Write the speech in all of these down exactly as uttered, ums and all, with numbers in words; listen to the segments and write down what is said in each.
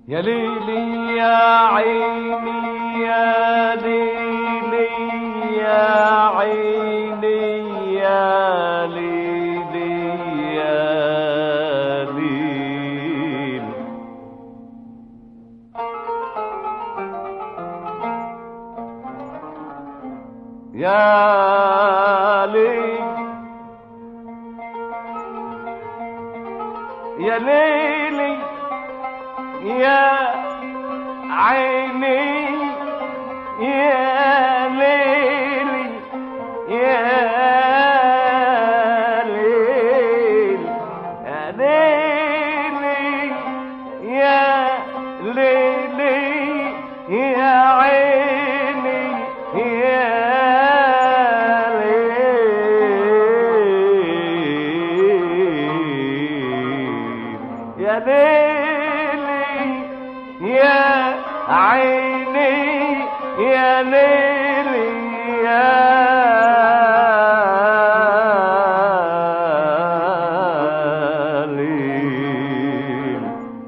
يا ليلي يا عيني يا ليلي يا عيني يا ليلي يا ليل يا ليل يا ليلي يا عيني يا ليلي يا ليل يا ليلي يا ليلي يا عيني يا ليل يا ليلي يا عيني يا ليلي يا ليل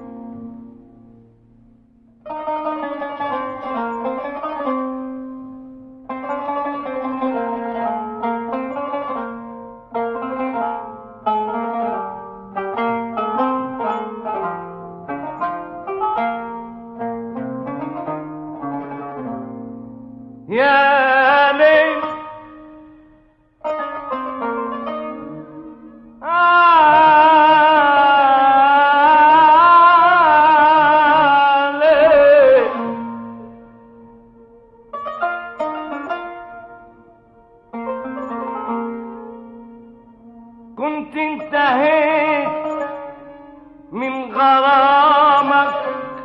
يا ليل آه ليل كنت انتهيت من غرامك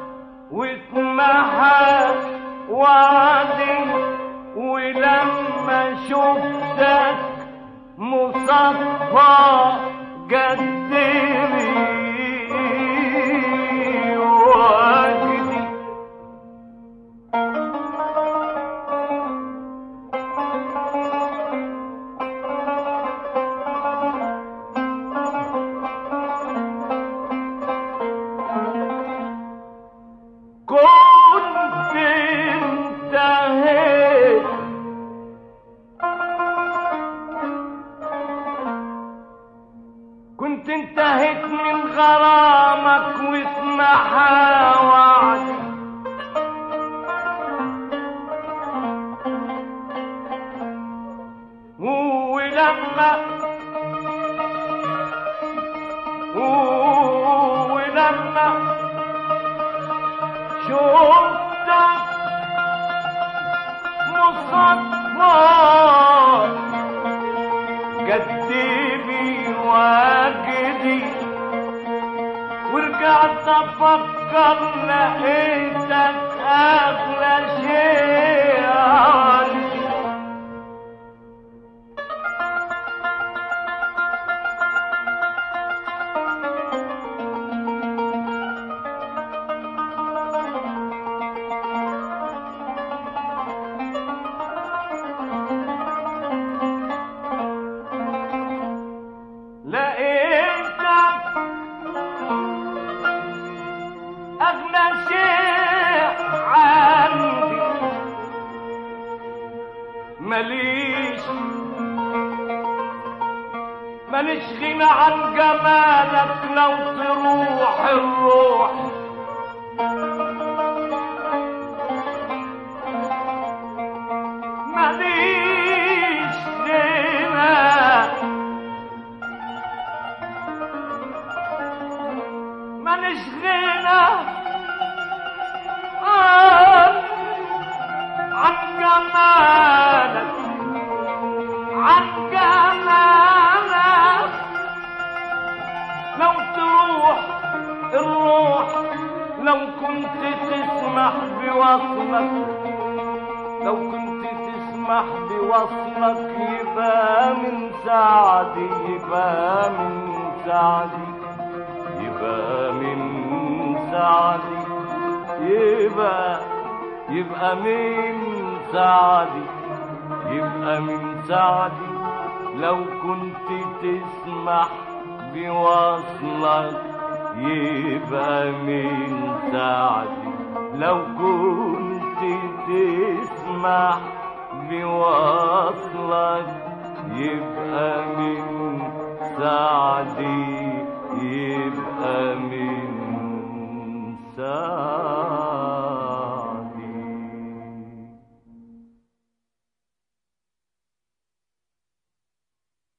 واتمحى وعدي ولما شفتك مصفى جدري وجدي كنت انتهيت كنت انتهيت من غرامك واتمحى وعدي ولما ولما شفتك مصفى كدبي واجدي ورجعت افكر لقيتك اغلى شيء عندي لقيتك أغلى شيء عندي ماليش ماليش غنى عن جمالك لو تروح الروح ماليش غنى ماليش غنى عن عن جمالك عن جمالك لو تروح الروح لو كنت تسمح بوصلك لو كنت تسمح بوصلك يبقى من سعدي يبقى من سعدي يبقى من سعدي يبقى يبقى من سعدي يبقى من سعدي لو كنت تسمح بوصلك يبقى من سعدي لو كنت تسمح بوصلك يبقى من سعدي